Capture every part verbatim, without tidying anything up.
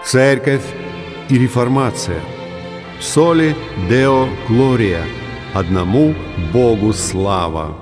Церковь и реформация. Соли Део Глория. Одному Богу слава.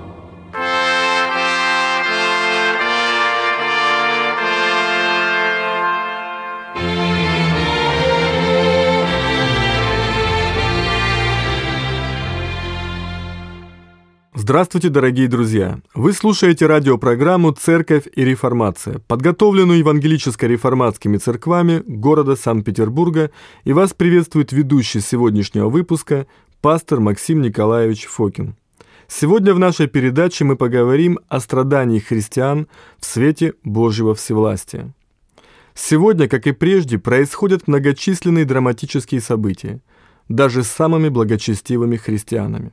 Здравствуйте, дорогие друзья! Вы слушаете радиопрограмму «Церковь и реформация», подготовленную евангелическо-реформатскими церквами города Санкт-Петербурга, и вас приветствует ведущий сегодняшнего выпуска пастор Максим Николаевич Фокин. Сегодня в нашей передаче мы поговорим о страдании христиан в свете Божьего всевластия. Сегодня, как и прежде, происходят многочисленные драматические события, даже с самыми благочестивыми христианами.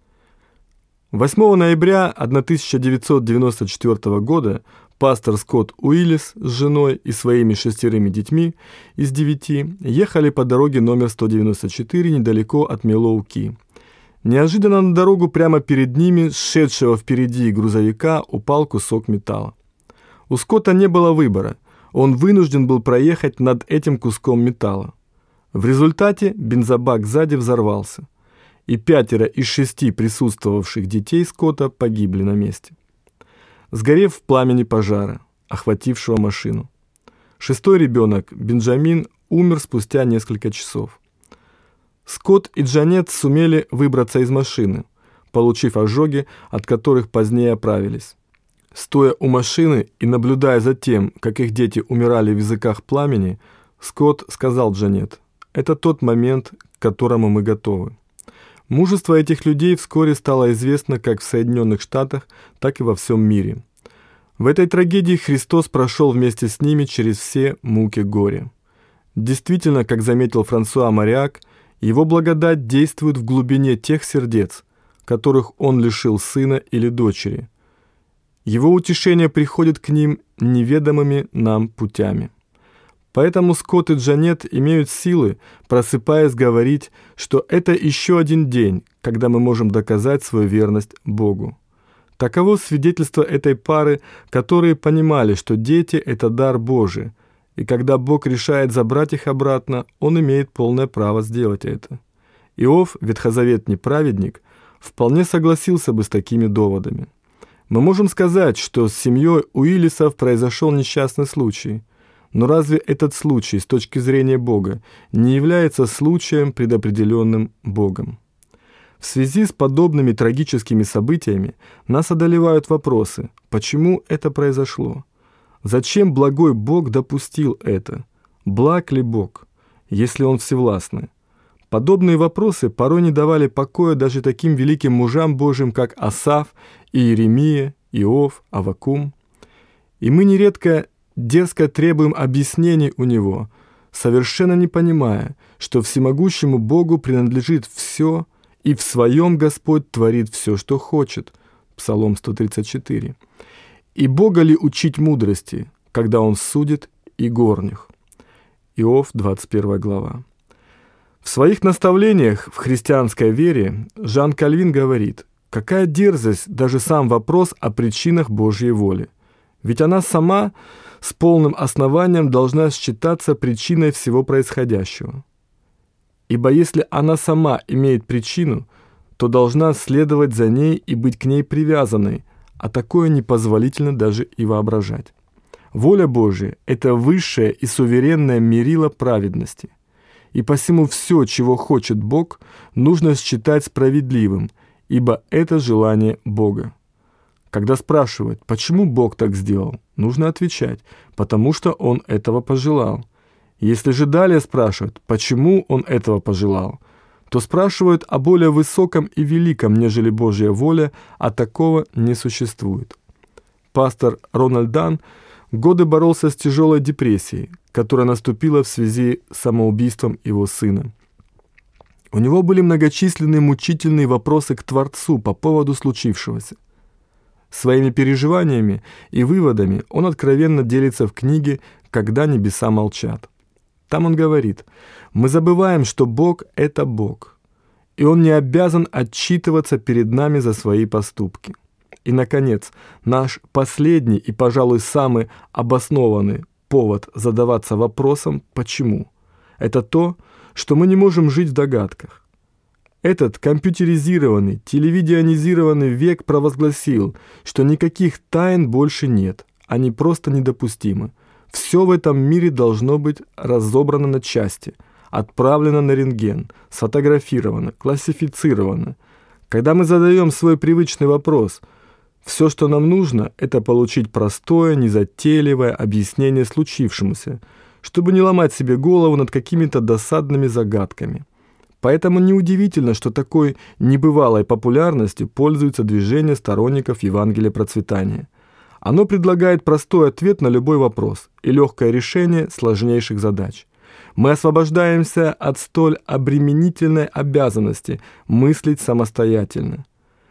восьмого ноября тысяча девятьсот девяносто четвёртого года пастор Скотт Уиллис с женой и своими шестерыми детьми из девяти ехали по дороге номер сто девяносто четыре недалеко от Милуоки. Неожиданно на дорогу прямо перед ними, шедшего впереди грузовика, упал кусок металла. У Скотта не было выбора, он вынужден был проехать над этим куском металла. В результате бензобак сзади взорвался, и пятеро из шести присутствовавших детей Скотта погибли на месте, сгорев в пламени пожара, охватившего машину. Шестой ребенок, Бенджамин, умер спустя несколько часов. Скотт и Джанет сумели выбраться из машины, получив ожоги, от которых позднее оправились. Стоя у машины и наблюдая за тем, как их дети умирали в языках пламени, Скотт сказал Джанет: «Это тот момент, к которому мы готовы». Мужество этих людей вскоре стало известно как в Соединенных Штатах, так и во всем мире. В этой трагедии Христос прошел вместе с ними через все муки горя. Действительно, как заметил Франсуа Мариак, его благодать действует в глубине тех сердец, которых он лишил сына или дочери. Его утешение приходит к ним неведомыми нам путями. Поэтому Скотт и Джанет имеют силы, просыпаясь, говорить, что это еще один день, когда мы можем доказать свою верность Богу. Таково свидетельство этой пары, которые понимали, что дети – это дар Божий, и когда Бог решает забрать их обратно, Он имеет полное право сделать это. Иов, ветхозаветный праведник, вполне согласился бы с такими доводами. Мы можем сказать, что с семьей Уиллисов произошел несчастный случай. Но разве этот случай, с точки зрения Бога, не является случаем, предопределенным Богом? В связи с подобными трагическими событиями нас одолевают вопросы: почему это произошло? Зачем благой Бог допустил это? Благ ли Бог, если Он всевластный? Подобные вопросы порой не давали покоя даже таким великим мужам Божьим, как Асаф, Иеремия, Иов, Аввакум. И мы нередко дерзко требуем объяснений у него, совершенно не понимая, что всемогущему Богу принадлежит все, и в своем Господь творит все, что хочет. Псалом сто тридцать четыре. И Бога ли учить мудрости, когда Он судит и горних? Иов, двадцать первая глава. В своих наставлениях в христианской вере Жан Кальвин говорит: какая дерзость даже сам вопрос о причинах Божьей воли. Ведь она сама с полным основанием должна считаться причиной всего происходящего. Ибо если она сама имеет причину, то должна следовать за ней и быть к ней привязанной, а такое непозволительно даже и воображать. Воля Божия – это высшее и суверенное мерило праведности. И посему все, чего хочет Бог, нужно считать справедливым, ибо это желание Бога. Когда спрашивают, почему Бог так сделал, нужно отвечать: потому что Он этого пожелал. Если же далее спрашивают, почему Он этого пожелал, то спрашивают о более высоком и великом, нежели Божья воля, а такого не существует. Пастор Рональд Дан годы боролся с тяжелой депрессией, которая наступила в связи с самоубийством его сына. У него были многочисленные мучительные вопросы к Творцу по поводу случившегося. Своими переживаниями и выводами он откровенно делится в книге «Когда небеса молчат». Там он говорит: «Мы забываем, что Бог – это Бог, и Он не обязан отчитываться перед нами за свои поступки. И, наконец, наш последний и, пожалуй, самый обоснованный повод задаваться вопросом «почему?». Это то, что мы не можем жить в догадках. Этот компьютеризированный, телевидионизированный век провозгласил, что никаких тайн больше нет, они просто недопустимы. Все в этом мире должно быть разобрано на части, отправлено на рентген, сфотографировано, классифицировано. Когда мы задаем свой привычный вопрос, все, что нам нужно, это получить простое, незатейливое объяснение случившемуся, чтобы не ломать себе голову над какими-то досадными загадками. Поэтому неудивительно, что такой небывалой популярностью пользуется движение сторонников Евангелия процветания. Оно предлагает простой ответ на любой вопрос и легкое решение сложнейших задач. Мы освобождаемся от столь обременительной обязанности мыслить самостоятельно.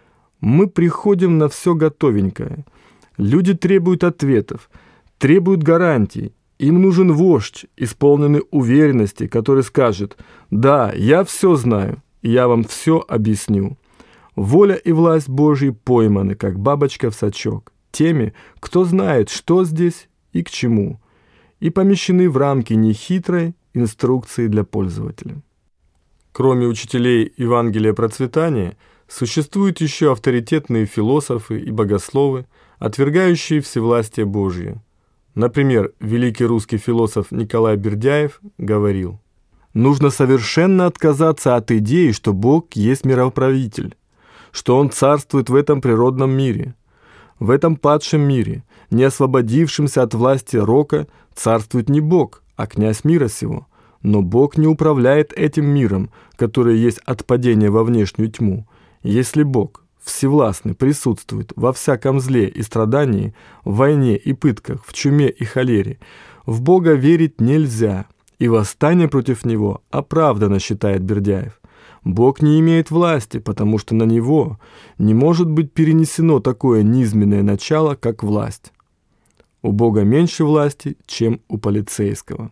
Мы приходим на все готовенькое. Люди требуют ответов, требуют гарантий. Им нужен вождь, исполненный уверенности, который скажет: «Да, я все знаю, и я вам все объясню». Воля и власть Божьи пойманы, как бабочка в сачок, теми, кто знает, что здесь и к чему, и помещены в рамки нехитрой инструкции для пользователя. Кроме учителей Евангелия процветания, существуют еще авторитетные философы и богословы, отвергающие всевластие Божье. Например, великий русский философ Николай Бердяев говорил: «Нужно совершенно отказаться от идеи, что Бог есть мироправитель, что Он царствует в этом природном мире. В этом падшем мире, не освободившемся от власти рока, царствует не Бог, а князь мира сего. Но Бог не управляет этим миром, который есть от падения во внешнюю тьму. Если Бог всевластный присутствует во всяком зле и страдании, в войне и пытках, в чуме и холере, в Бога верить нельзя, и восстание против Него оправдано, считает Бердяев. Бог не имеет власти, потому что на Него не может быть перенесено такое низменное начало, как власть. У Бога меньше власти, чем у полицейского».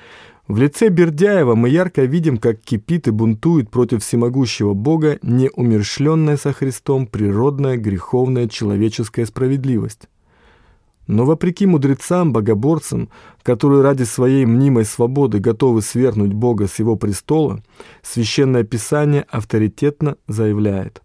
В лице Бердяева мы ярко видим, как кипит и бунтует против всемогущего Бога неумерщвленная со Христом природная греховная человеческая справедливость. Но вопреки мудрецам, богоборцам, которые ради своей мнимой свободы готовы свергнуть Бога с Его престола, Священное Писание авторитетно заявляет: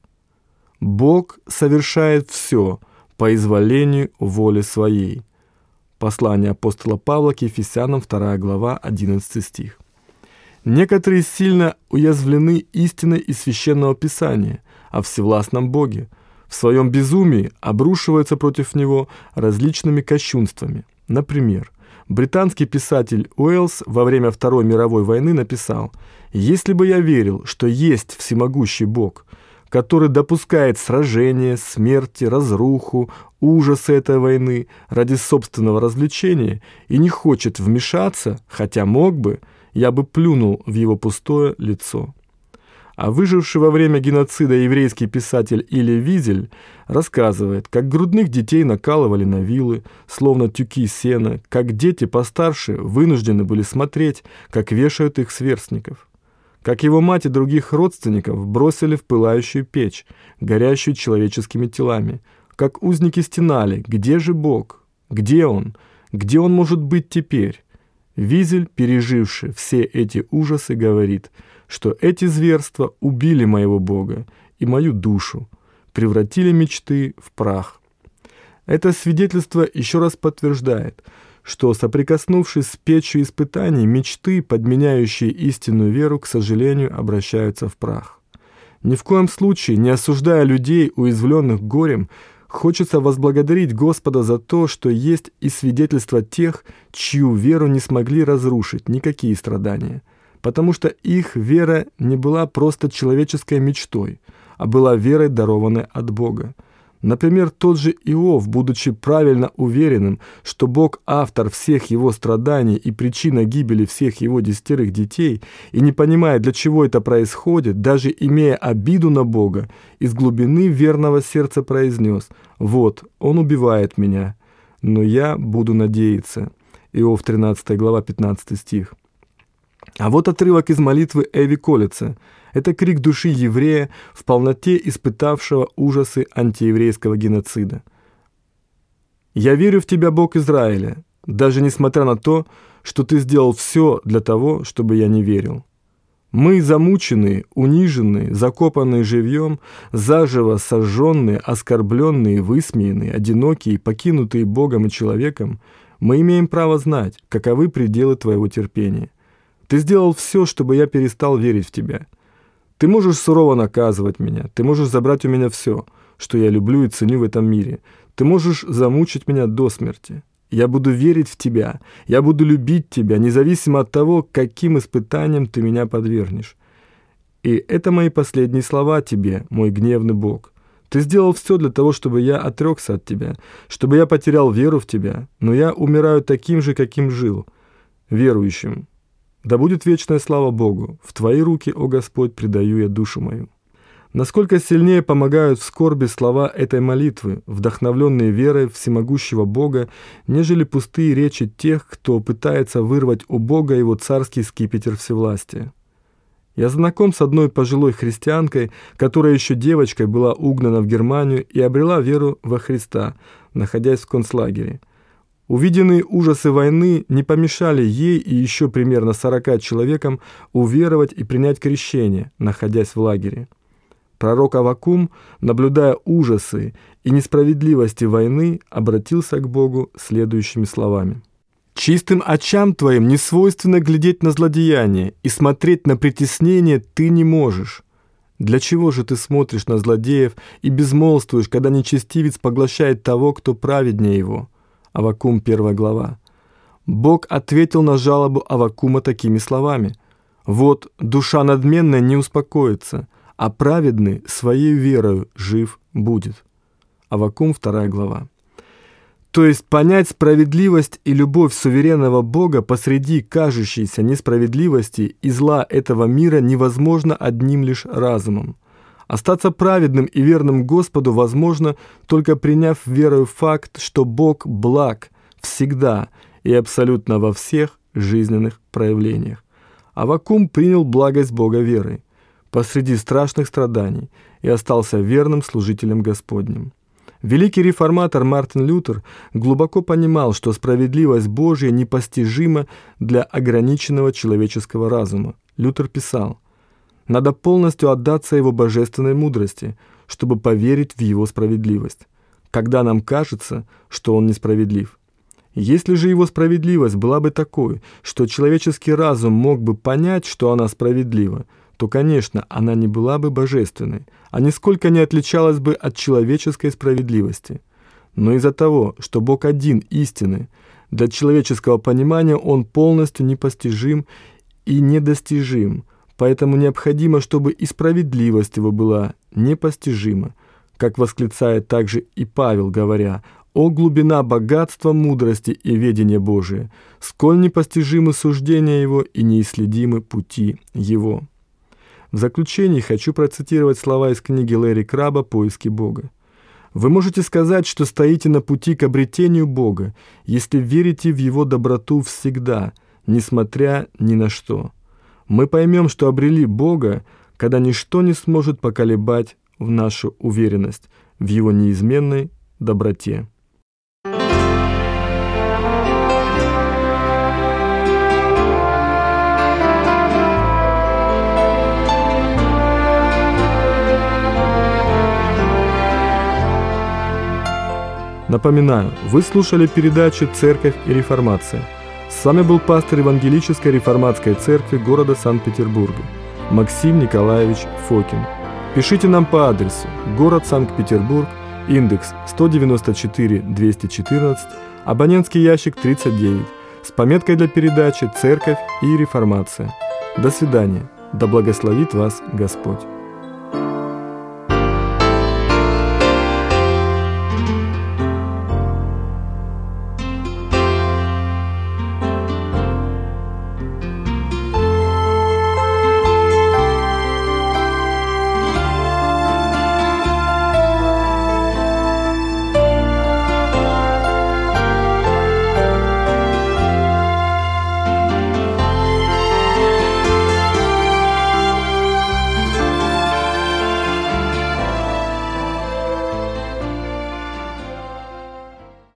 «Бог совершает все по изволению воли Своей». Послание апостола Павла к Ефесянам, вторая глава, одиннадцатый стих. Некоторые сильно уязвлены истиной из Священного Писания о всевластном Боге, в своем безумии обрушиваются против Него различными кощунствами. Например, британский писатель Уэллс во время Второй мировой войны написал: «Если бы я верил, что есть всемогущий Бог, который допускает сражения, смерти, разруху, ужасы этой войны ради собственного развлечения и не хочет вмешаться, хотя мог бы, я бы плюнул в его пустое лицо». А выживший во время геноцида еврейский писатель Илия Визель рассказывает, как грудных детей накалывали на вилы, словно тюки сена, как дети постарше вынуждены были смотреть, как вешают их сверстников. Как его мать и других родственников бросили в пылающую печь, горящую человеческими телами. Как узники стенали: «Где же Бог? Где Он? Где Он может быть теперь?» Визель, переживший все эти ужасы, говорит, что эти зверства убили моего Бога и мою душу, превратили мечты в прах. Это свидетельство еще раз подтверждает, что, соприкоснувшись с печью испытаний, мечты, подменяющие истинную веру, к сожалению, обращаются в прах. Ни в коем случае, не осуждая людей, уязвленных горем, хочется возблагодарить Господа за то, что есть и свидетельство тех, чью веру не смогли разрушить никакие страдания, потому что их вера не была просто человеческой мечтой, а была верой, дарованной от Бога. Например, тот же Иов, будучи правильно уверенным, что Бог автор всех его страданий и причина гибели всех его десятерых детей, и не понимая, для чего это происходит, даже имея обиду на Бога, из глубины верного сердца произнес: «Вот, он убивает меня, но я буду надеяться». Иов тринадцатая глава, пятнадцатый стих. А вот отрывок из молитвы Эви Коллетса. Это крик души еврея, в полноте испытавшего ужасы антиеврейского геноцида. «Я верю в Тебя, Бог Израиля, даже несмотря на то, что Ты сделал все для того, чтобы я не верил. Мы замученные, униженные, закопанные живьем, заживо сожженные, оскорбленные, высмеянные, одинокие, покинутые Богом и человеком, мы имеем право знать, каковы пределы Твоего терпения. Ты сделал все, чтобы я перестал верить в Тебя. Ты можешь сурово наказывать меня, Ты можешь забрать у меня все, что я люблю и ценю в этом мире. Ты можешь замучить меня до смерти. Я буду верить в Тебя, я буду любить Тебя, независимо от того, каким испытаниям Ты меня подвергнешь. И это мои последние слова Тебе, мой гневный Бог. Ты сделал все для того, чтобы я отрекся от Тебя, чтобы я потерял веру в Тебя, но я умираю таким же, каким жил, верующим. Да будет вечная слава Богу, в Твои руки, о Господь, предаю я душу мою. Насколько сильнее помогают в скорби слова этой молитвы, вдохновленные верой всемогущего Бога, нежели пустые речи тех, кто пытается вырвать у Бога его царский скипетр всевластия. Я знаком с одной пожилой христианкой, которая еще девочкой была угнана в Германию и обрела веру во Христа, находясь в концлагере. Увиденные ужасы войны не помешали ей и еще примерно сорока человекам уверовать и принять крещение, находясь в лагере. Пророк Аввакум, наблюдая ужасы и несправедливости войны, обратился к Богу следующими словами. «Чистым очам твоим не свойственно глядеть на злодеяние, и смотреть на притеснение ты не можешь. Для чего же ты смотришь на злодеев и безмолвствуешь, когда нечестивец поглощает того, кто праведнее его?» Аввакум, первая глава. Бог ответил на жалобу Аввакума такими словами. «Вот душа надменная не успокоится, а праведный своей верою жив будет». Аввакум, вторая глава. То есть понять справедливость и любовь суверенного Бога посреди кажущейся несправедливости и зла этого мира невозможно одним лишь разумом. Остаться праведным и верным Господу возможно, только приняв верою факт, что Бог благ всегда и абсолютно во всех жизненных проявлениях. Аввакум принял благость Бога верой посреди страшных страданий и остался верным служителем Господним. Великий реформатор Мартин Лютер глубоко понимал, что справедливость Божья непостижима для ограниченного человеческого разума. Лютер писал: «Надо полностью отдаться Его божественной мудрости, чтобы поверить в Его справедливость, когда нам кажется, что Он несправедлив. Если же Его справедливость была бы такой, что человеческий разум мог бы понять, что она справедлива, то, конечно, она не была бы божественной, а нисколько не отличалась бы от человеческой справедливости. Но из-за того, что Бог один истинный, для человеческого понимания Он полностью непостижим и недостижим, поэтому необходимо, чтобы и справедливость Его была непостижима, как восклицает также и Павел, говоря: «О глубина богатства мудрости и ведения Божия, сколь непостижимы суждения Его и неисследимы пути Его». В заключение хочу процитировать слова из книги Лэри Краба «Поиски Бога». «Вы можете сказать, что стоите на пути к обретению Бога, если верите в Его доброту всегда, несмотря ни на что. Мы поймем, что обрели Бога, когда ничто не сможет поколебать в нашу уверенность в Его неизменной доброте». Напоминаю, вы слушали передачу «Церковь и реформация». С вами был пастор Евангелической реформатской церкви города Санкт-Петербурга Максим Николаевич Фокин. Пишите нам по адресу: город Санкт-Петербург, индекс сто девяносто четыре двести четырнадцать, абонентский ящик тридцать девять, с пометкой для передачи «Церковь и реформация». До свидания. Да благословит вас Господь.